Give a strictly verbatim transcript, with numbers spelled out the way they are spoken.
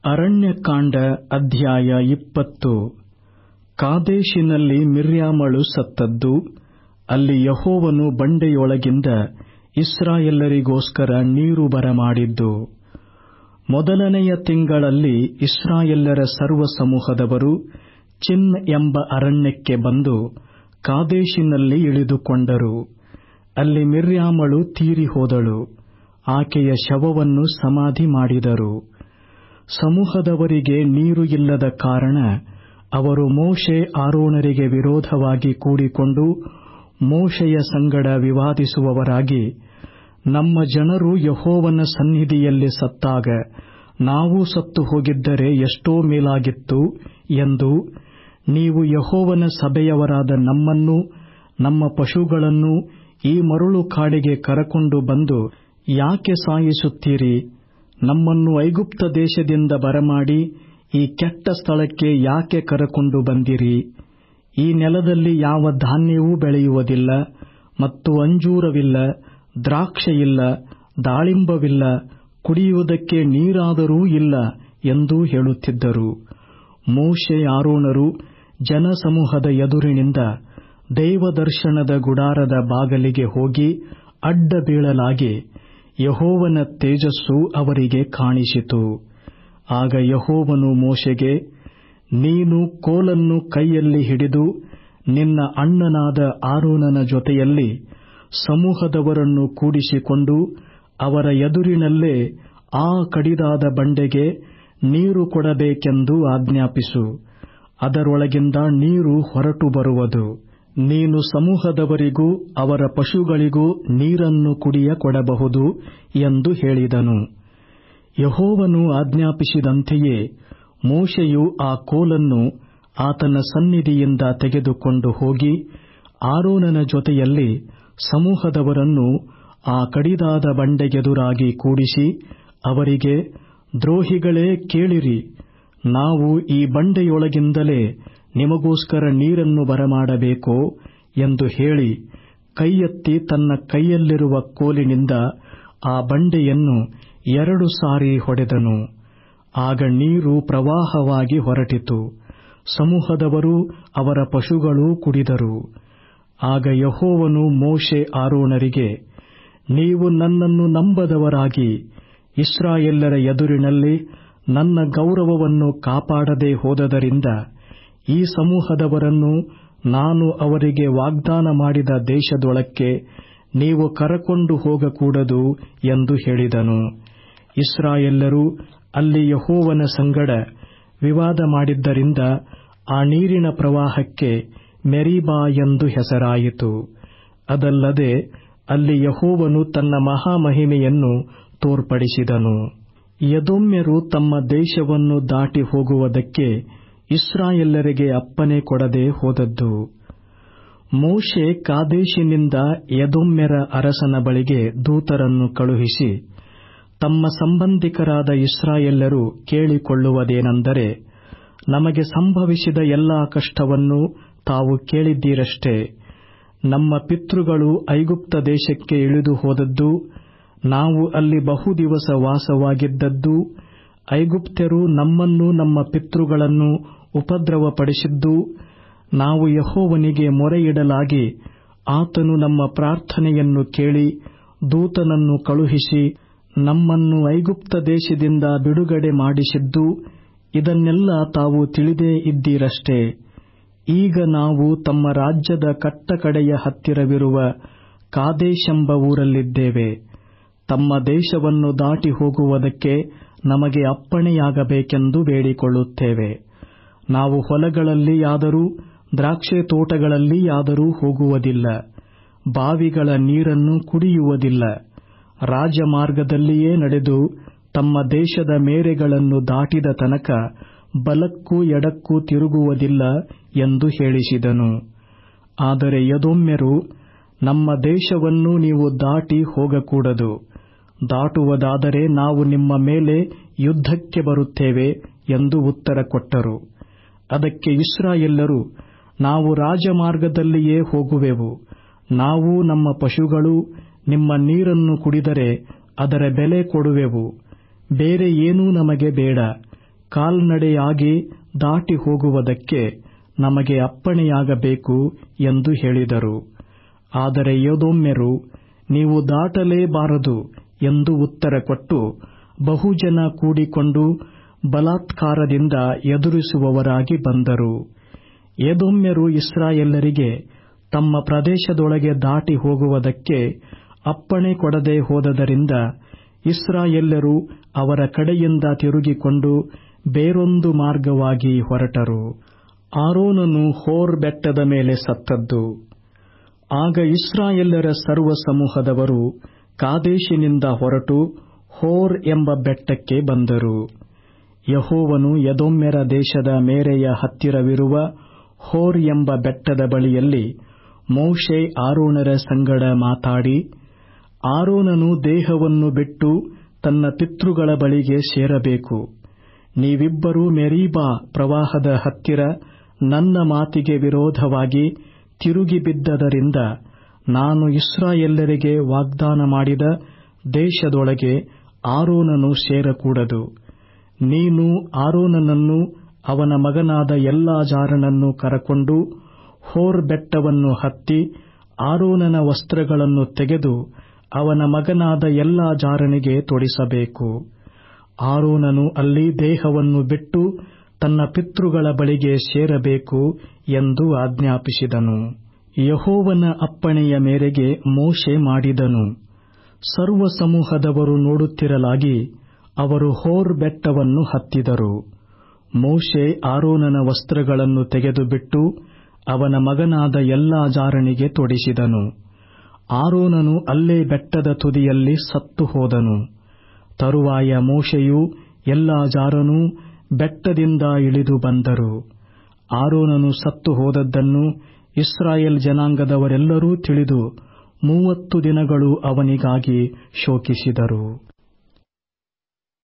ಅರಣ್ಯಕಾಂಡ ಅಧ್ಯಾಯ ಇಪ್ಪತ್ತು. ಕಾದೇಶಿನಲ್ಲಿ ಮಿರ್ಯಾಮಳು ಸತ್ತದ್ದು. ಅಲ್ಲಿ ಯೆಹೋವನು ಬಂಡೆಯೊಳಗಿಂದ ಇಸ್ರಾಯೇಲರಿಗೋಸ್ಕರ ನೀರು ಬರಮಾಡಿದ್ದು. ಮೊದಲನೆಯ ತಿಂಗಳಲ್ಲಿ ಇಸ್ರಾಯೇಲ್ಯರ ಸರ್ವಸಮೂಹದವರು ಚಿನ್ ಎಂಬ ಅರಣ್ಯಕ್ಕೆ ಬಂದು ಕಾದೇಶಿನಲ್ಲಿ ಇಳಿದುಕೊಂಡರು. ಅಲ್ಲಿ ಮಿರ್ಯಾಮಳು ತೀರಿಹೋದಳು. ಆಕೆಯ ಶವವನ್ನು ಸಮಾಧಿ ಮಾಡಿದರು. ಸಮೂಹದವರಿಗೆ ನೀರು ಇಲ್ಲದ ಕಾರಣ ಅವರು ಮೋಶೆ ಆರೋನರಿಗೆ ವಿರೋಧವಾಗಿ ಕೂಡಿಕೊಂಡು ಮೋಶೆಯ ಸಂಗಡ ವಿವಾದಿಸುವವರಾಗಿ, ನಮ್ಮ ಜನರು ಯೆಹೋವನ ಸನ್ನಿಧಿಯಲ್ಲಿ ಸತ್ತಾಗ ನಾವು ಸತ್ತು ಹೋಗಿದ್ದರೆ ಎಷ್ಟೋ ಮೇಲಾಗಿತ್ತು ಎಂದು, ನೀವು ಯೆಹೋವನ ಸಭೆಯವರಾದ ನಮ್ಮನ್ನೂ ನಮ್ಮ ಪಶುಗಳನ್ನೂ ಈ ಮರಳು ಕಾಡಿಗೆ ಕರಕೊಂಡು ಬಂದು ಯಾಕೆ ಸಾಯಿಸುತ್ತೀರಿ? ನಮ್ಮನ್ನು ಐಗುಪ್ತ ದೇಶದಿಂದ ಬರಮಾಡಿ ಈ ಕೆಟ್ಟ ಸ್ಥಳಕ್ಕೆ ಯಾಕೆ ಕರಕೊಂಡು ಬಂದಿರಿ? ಈ ನೆಲದಲ್ಲಿ ಯಾವ ಧಾನ್ಯವೂ ಬೆಳೆಯುವುದಿಲ್ಲ, ಮತ್ತು ಅಂಜೂರವಿಲ್ಲ, ದ್ರಾಕ್ಷೆಯಿಲ್ಲ, ದಾಳಿಂಬವಿಲ್ಲ, ಕುಡಿಯುವುದಕ್ಕೆ ನೀರಾದರೂ ಇಲ್ಲ ಎಂದು ಹೇಳುತ್ತಿದ್ದರು. ಮೋಶೆ ಆರೋನರು ಜನಸಮೂಹದ ಎದುರಿನಿಂದ ದೇವದರ್ಶನದ ಗುಡಾರದ ಬಾಗಿಲಿಗೆ ಹೋಗಿ ಅಡ್ಡ ಬೀಳಲಾಗಿ ಯೆಹೋವನ ತೇಜಸ್ಸು ಅವರಿಗೆ ಕಾಣಿಸಿತು. ಆಗ ಯೆಹೋವನು ಮೋಶೆಗೆ, ನೀನು ಕೋಲನ್ನು ಕೈಯಲ್ಲಿ ಹಿಡಿದು ನಿನ್ನ ಅಣ್ಣನಾದ ಆರೋನನ ಜೊತೆಯಲ್ಲಿ ಸಮೂಹದವರನ್ನು ಕೂಡಿಸಿಕೊಂಡು ಅವರ ಎದುರಿನಲ್ಲೇ ಆ ಕಡಿದಾದ ಬಂಡೆಗೆ ನೀರು ಕೊಡಬೇಕೆಂದು ಆಜ್ಞಾಪಿಸು. ಅದರೊಳಗಿಂದ ನೀರು ಹೊರಟು ಬರುವುದು. ನೀನು ಸಮೂಹದವರಿಗೂ ಅವರ ಪಶುಗಳಿಗೂ ನೀರನ್ನು ಕುಡಿಯ ಕೊಡಬಹುದು ಎಂದು ಹೇಳಿದನು. ಯೆಹೋವನು ಆಜ್ಞಾಪಿಸಿದಂತೆಯೇ ಮೋಶೆಯು ಆ ಕೋಲನ್ನು ಆತನ ಸನ್ನಿಧಿಯಿಂದ ತೆಗೆದುಕೊಂಡು ಹೋಗಿ ಆರೋನನ ಜೊತೆಯಲ್ಲಿ ಸಮೂಹದವರನ್ನು ಆ ಕಡಿದಾದ ಬಂಡೆಗೆದುರಾಗಿ ಕೂಡಿಸಿ ಅವರಿಗೆ, ದ್ರೋಹಿಗಳೇ, ಕೇಳಿರಿ, ನಾವು ಈ ಬಂಡೆಯೊಳಗಿಂದಲೇ ನಿಮಗೋಸ್ಕರ ನೀರನ್ನು ಬರಮಾಡಬೇಕೋ ಎಂದು ಹೇಳಿ ಕೈಯೆತ್ತಿ ತನ್ನ ಕೈಯಲ್ಲಿರುವ ಕೋಲಿನಿಂದ ಆ ಬಂಡೆಯನ್ನು ಎರಡು ಸಾರಿ ಹೊಡೆದನು. ಆಗ ನೀರು ಪ್ರವಾಹವಾಗಿ ಹೊರಟಿತು. ಸಮೂಹದವರು ಅವರ ಪಶುಗಳೂ ಕುಡಿದರು. ಆಗ ಯೆಹೋವನು ಮೋಶೆ ಆರೋನರಿಗೆ, ನೀವು ನನ್ನನ್ನು ನಂಬದವರಾಗಿ ಇಸ್ರಾಯೇಲ್ಯರ ಎದುರಿನಲ್ಲಿ ನನ್ನ ಗೌರವವನ್ನು ಕಾಪಾಡದೆ ಹೋದದರಿಂದ ಈ ಸಮೂಹದವರನ್ನು ನಾನು ಅವರಿಗೆ ವಾಗ್ದಾನ ಮಾಡಿದ ದೇಶದೊಳಕ್ಕೆ ನೀವು ಕರಕೊಂಡು ಹೋಗಕೂಡದು ಎಂದು ಹೇಳಿದನು. ಇಸ್ರಾಯೇಲ್ಯರು ಅಲ್ಲಿ ಯೆಹೋವನ ಸಂಗಡ ವಿವಾದ ಮಾಡಿದ್ದರಿಂದ ಆ ನೀರಿನ ಪ್ರವಾಹಕ್ಕೆ ಮೆರೀಬಾ ಎಂದು ಹೆಸರಾಯಿತು. ಅದಲ್ಲದೆ ಅಲ್ಲಿ ಯೆಹೋವನು ತನ್ನ ಮಹಾಮಹಿಮೆಯನ್ನು ತೋರ್ಪಡಿಸಿದನು. ಎದೋಮ್ಯರು ತಮ್ಮ ದೇಶವನ್ನು ದಾಟಿ ಹೋಗುವುದಕ್ಕೆ ಇಸ್ರಾಯೇಲ್ಯರಿಗೆ ಅಪ್ಪಣೆ ಕೊಡದೆ ಹೋದದ್ದು. ಮೋಶೆ ಕಾದೇಶಿನಿಂದ ಎದೋಮ್ಯರ ಅರಸನ ಬಳಿಗೆ ದೂತರನ್ನು ಕಳುಹಿಸಿ, ತಮ್ಮ ಸಂಬಂಧಿಕರಾದ ಇಸ್ರಾಯೇಲ್ಯರು ಕೇಳಿಕೊಳ್ಳುವುದೇನೆಂದರೆ, ನಮಗೆ ಸಂಭವಿಸಿದ ಎಲ್ಲಾ ಕಷ್ಟವನ್ನು ತಾವು ಕೇಳಿದ್ದೀರಷ್ಟೇ. ನಮ್ಮ ಪಿತೃಗಳು ಐಗುಪ್ತ ದೇಶಕ್ಕೆ ಇಳಿದು ಹೋದದ್ದು, ನಾವು ಅಲ್ಲಿ ಬಹುದಿವಸ ವಾಸವಾಗಿದ್ದದ್ದು, ಐಗುಪ್ತ್ಯರು ನಮ್ಮನ್ನೂ ನಮ್ಮ ಪಿತೃಗಳನ್ನು ಉಪದ್ರವಪಡಿಸಿದ್ದು, ನಾವು ಯೆಹೋವನಿಗೆ ಮೊರೆಯಿಡಲಾಗಿ ಆತನು ನಮ್ಮ ಪ್ರಾರ್ಥನೆಯನ್ನು ಕೇಳಿ ದೂತನನ್ನು ಕಳುಹಿಸಿ ನಮ್ಮನ್ನು ಐಗುಪ್ತ ದೇಶದಿಂದ ಬಿಡುಗಡೆ ಮಾಡಿಸಿದ್ದು, ಇದನ್ನೆಲ್ಲ ತಾವು ತಿಳಿದೇ ಇದ್ದೀರಷ್ಟೇ. ಈಗ ನಾವು ತಮ್ಮ ರಾಜ್ಯದ ಕಟ್ಟಕಡೆಯ ಹತ್ತಿರವಿರುವ ಕಾದೇಶೆಂಬ ಊರಲ್ಲಿದ್ದೇವೆ. ತಮ್ಮ ದೇಶವನ್ನು ದಾಟಿ ಹೋಗುವುದಕ್ಕೆ ನಮಗೆ ಅಪ್ಪಣೆಯಾಗಬೇಕೆಂದು ಬೇಡಿಕೊಳ್ಳುತ್ತೇವೆ. ನಾವು ಹೊಲಗಳಲ್ಲಿಯಾದರೂ ದ್ರಾಕ್ಷೆ ತೋಟಗಳಲ್ಲಿಯಾದರೂ ಹೋಗುವುದಿಲ್ಲ, ಬಾವಿಗಳ ನೀರನ್ನು ಕುಡಿಯುವುದಿಲ್ಲ, ರಾಜಮಾರ್ಗದಲ್ಲಿಯೇ ನಡೆದು ತಮ್ಮ ದೇಶದ ಮೇರೆಗಳನ್ನು ದಾಟಿದ ತನಕ ಬಲಕ್ಕೂ ಎಡಕ್ಕೂ ತಿರುಗುವುದಿಲ್ಲ ಎಂದು ಹೇಳಿಸಿದನು. ಆದರೆ ಎದೋಮ್ಯರು, ನಮ್ಮ ದೇಶವನ್ನು ನೀವು ದಾಟಿ ಹೋಗಕೂಡದು, ದಾಟುವುದಾದರೆ ನಾವು ನಿಮ್ಮ ಮೇಲೆ ಯುದ್ಧಕ್ಕೆ ಬರುತ್ತೇವೆ ಎಂದು ಉತ್ತರ ಕೊಟ್ಟರು. ಅದಕ್ಕೆ ಇಸ್ರಾಯೇಲ್ಯರು, ನಾವು ರಾಜಮಾರ್ಗದಲ್ಲಿಯೇ ಹೋಗುವೆವು, ನಾವು ನಮ್ಮ ಪಶುಗಳು ನಿಮ್ಮ ನೀರನ್ನು ಕುಡಿದರೆ ಅದರ ಬೆಲೆ ಕೊಡುವೆವು, ಬೇರೆ ಏನೂ ನಮಗೆ ಬೇಡ, ಕಾಲ್ನಡೆಯಾಗಿ ದಾಟಿ ಹೋಗುವುದಕ್ಕೆ ನಮಗೆ ಅಪ್ಪಣೆಯಾಗಬೇಕು ಎಂದು ಹೇಳಿದರು. ಆದರೆ ಎದೋಮ್ಯರು, ನೀವು ದಾಟಲೇಬಾರದು ಎಂದು ಉತ್ತರ ಕೊಟ್ಟು ಬಹುಜನ ಕೂಡಿಕೊಂಡು ಬಲಾತ್ಕಾರದಿಂದ ಎದುರಿಸುವವರಾಗಿ ಬಂದರು. ಎದೋಮ್ಯರು ಇಸ್ರಾಯೇಲರಿಗೆ ತಮ್ಮ ಪ್ರದೇಶದೊಳಗೆ ದಾಟಿ ಹೋಗುವುದಕ್ಕೆ ಅಪ್ಪಣೆ ಕೊಡದೆ ಹೋದದರಿಂದ ಇಸ್ರಾಯೇಲ್ಯರು ಅವರ ಕಡೆಯಿಂದ ತಿರುಗಿಕೊಂಡು ಬೇರೊಂದು ಮಾರ್ಗವಾಗಿ ಹೊರಟರು. ಆರೋನನು ಹೋರ್ ಬೆಟ್ಟದ ಮೇಲೆ ಸತ್ತದ್ದು. ಆಗ ಇಸ್ರಾಯೇಲ್ಯರ ಸರ್ವ ಸಮೂಹದವರು ಕಾದೇಶಿನಿಂದ ಹೊರಟು ಹೋರ್ ಎಂಬ ಬೆಟ್ಟಕ್ಕೆ ಬಂದರು. ಯೆಹೋವನು ಎದೋಮ್ಯರ ದೇಶದ ಮೇರೆಯ ಹತ್ತಿರವಿರುವ ಹೋರ್ ಎಂಬ ಬೆಟ್ಟದ ಬಳಿಯಲ್ಲಿ ಮೋಶೆ ಆರೋನರ ಸಂಗಡ ಮಾತಾಡಿ, ಆರೋನನು ದೇಹವನ್ನು ಬಿಟ್ಟು ತನ್ನ ಪಿತೃಗಳ ಬಳಿಗೆ ಸೇರಬೇಕು. ನೀವಿಬ್ಬರೂ ಮೆರೀಬಾ ಪ್ರವಾಹದ ಹತ್ತಿರ ನನ್ನ ಮಾತಿಗೆ ವಿರೋಧವಾಗಿ ತಿರುಗಿ ಬಿದ್ದದರಿಂದ ನಾನು ಇಸ್ರಾಯೇಲ್ಯರಿಗೆ ವಾಗ್ದಾನ ಮಾಡಿದ ದೇಶದೊಳಗೆ ಆರೋನನು ಸೇರಕೂಡದು. ನೀನು ಆರೋನನನ್ನು ಅವನ ಮಗನಾದ ಎಲ್ಲಾಜಾರನನ್ನು ಕರಕೊಂಡು ಹೋರ್ ಬೆಟ್ಟವನ್ನು ಹತ್ತಿ ಆರೋನನ ವಸ್ತ್ರಗಳನ್ನು ತೆಗೆದು ಅವನ ಮಗನಾದ ಎಲ್ಲಾಜಾರನಿಗೆ ತೊಡಿಸಬೇಕು. ಆರೋನನು ಅಲ್ಲಿ ದೇಹವನ್ನು ಬಿಟ್ಟು ತನ್ನ ಪಿತೃಗಳ ಬಳಿಗೆ ಸೇರಬೇಕು ಎಂದು ಆಜ್ಞಾಪಿಸಿದನು. ಯೆಹೋವನ ಅಪ್ಪಣೆಯ ಮೇರೆಗೆ ಮೋಶೆ ಮಾಡಿದನು. ಸರ್ವ ಸಮೂಹದವರು ನೋಡುತ್ತಿರಲಾಗಿ ಅವರು ಹೋರ್ ಬೆಟ್ಟವನ್ನು ಹತ್ತಿದರು. ಮೋಶೆ ಆರೋನನ ವಸ್ತ್ರಗಳನ್ನು ತೆಗೆದುಬಿಟ್ಟು ಅವನ ಮಗನಾದ ಎಲ್ಲಾಜಾರನಿಗೆ ತೊಡಿಸಿದನು. ಆರೋನನು ಅಲ್ಲೇ ಬೆಟ್ಟದ ತುದಿಯಲ್ಲಿ ಸತ್ತು ಹೋದನು. ತರುವಾಯ ಮೋಶೆಯೂ ಎಲ್ಲಾಜಾರನೂ ಬೆಟ್ಟದಿಂದ ಇಳಿದು ಬಂದರು. ಆರೋನನು ಸತ್ತು ಹೋದದ್ದನ್ನು ಇಸ್ರಾಯೇಲ್ ಜನಾಂಗದವರೆಲ್ಲರೂ ತಿಳಿದು ಮೂವತ್ತು ದಿನಗಳು ಅವನಿಗಾಗಿ ಶೋಕಿಸಿದರು.